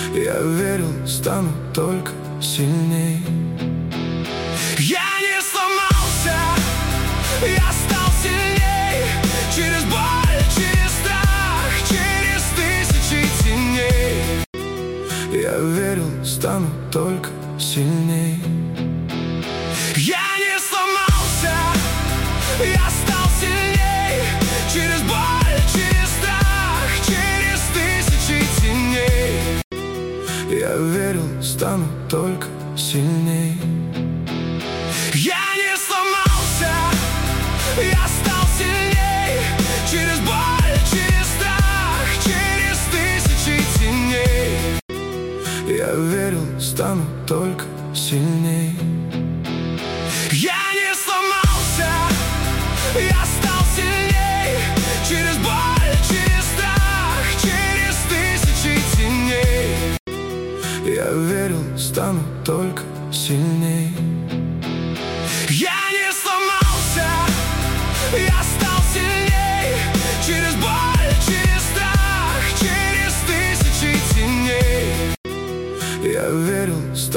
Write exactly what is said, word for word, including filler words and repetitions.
Я верил, стану только сильней. Я не сломался, я стал сильней. Через боль, через страх, через тысячи теней. Я верил, стану только сильней. Я не сломался, я стал сильней. Через боль, через страх, через тысячи теней. Я верил, стану только сильней. Я не сломался, я стал сильней. Через боль, через страх, через тысячи теней. Я верил, стану только сильней. Я не сломался, я стал сильней. Через боль, через страх, через тысячи теней. Я верил, стану только сильней. Я не сломался, я стал сильней. Через боль, через страх, через тысячи теней. Я верил, стану